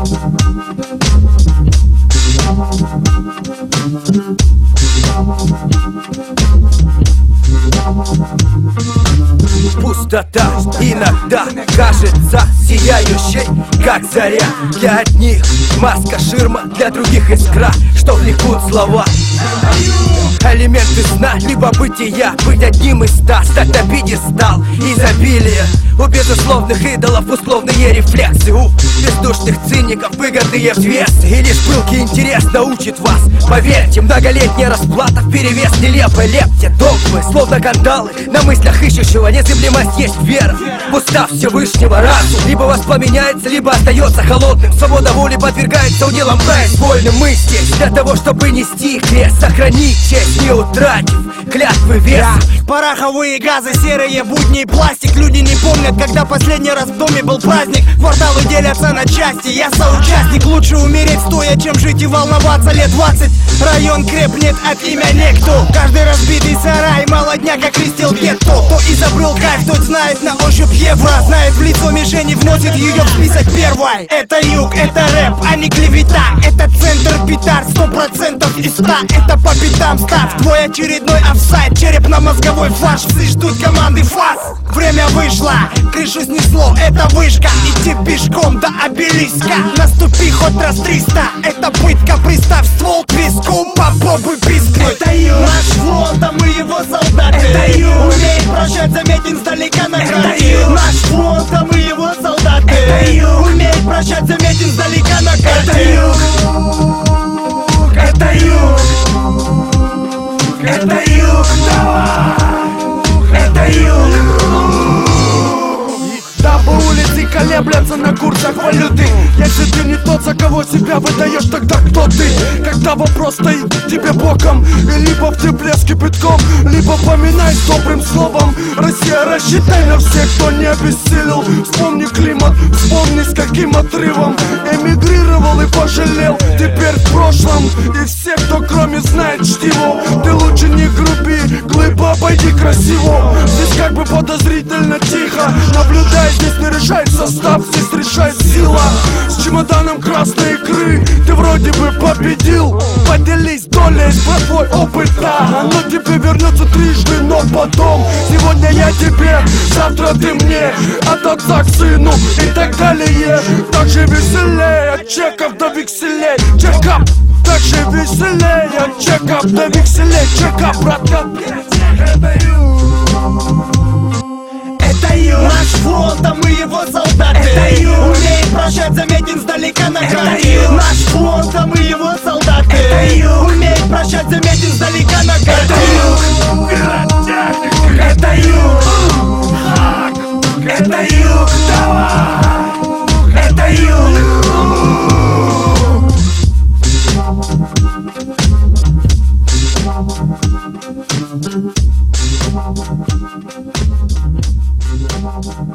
Пустота иногда кажется сияющей, как заря. Для одних маска, ширма, для других искра, что влекут слова. Элементы сна, либо бытия, быть одним из 100, стать на пьедестал изобилия. У безусловных идолов условные рефлексы, у бездушных циников выгодные взвесы. И лишь пылкий интерес научит вас, поверьте, многолетняя расплата вперевес нелепой лепте. Догмы, словно кандалы, на мыслях ищущего незыблемость есть вера в устав Всевышнего разум. Либо воспламеняется, либо остается холодным. Свобода воли подвергается уделам произвольным. Мы здесь для того, чтобы нести крест, сохранить честь, не утратив клятвы веса. Пороховые газы, серые будни и пластик. Люди не помнят, когда последний раз в доме был праздник. Кварталы делятся на части, я соучастник. Лучше умереть стоя, чем жить и волноваться лет 20. Район крепнет от имя некто. Каждый разбитый сарай, молодняк окрестил гетто. Кто изобрел кайф, тот знает на ощупь евро. Знает в лицо мишени, вносит ее в список первой. Это юг, это рэп, а не клевета. Это центр петард, 100% из 100. Это по пятам став, твой очередной офсайд. Черепно-мозговой флаш, все ждут команды фас. Время вышло, крышу снесло, это вышка. Идти пешком до обелиска. Наступи хоть раз 300, это пытка. Приставь ствол к виску, попробуй пискнуть. Это юг, наш фронт, а мы его солдаты. Это юг, умеет прощать, заметен сдалека на карте. Наш фронт, а мы его солдаты. Это юг, умеет прощать, заметен сдалека на карте. Это юг, это юг, давай, это юг. Дабы улицы колеблятся на курсах валюты. Если ты не тот, за кого себя выдаешь, тогда кто ты? Когда вопрос стоит тебе боком, и либо в тепле с кипятком, либо поминай с добрым словом. Россия, рассчитай на всех, кто не обессилел. Вспомни климат, вспомни с каким отрывом эмигрировал и пожалел. Теперь в прошлом, и все, кто кроме знает чтиво. Ты лучше не груби, глыбо обойди красиво. Здесь как бы подозрительно тихо, наблюдай. Здесь не решает состав, здесь решает сила. С чемоданом красной икры ты вроде бы победил. Поделись долей с твой опыта. Оно тебе вернется трижды, но потом. Сегодня я тебе, завтра ты мне. От отца к сыну и так далее. Так же веселее от чеков до векселей. Чекап, так же веселее от чеков до векселей. Чекап, братка. Это юг, наш фронт, а мы его солдаты. Это юг, умеет прощать, заметен сдалека на карте. Наш фронт, а мы его солдаты. Это юг, умеет прощать, заметен сдалека на карте. Это юг, это юг, давай, это юг. We'll be right back.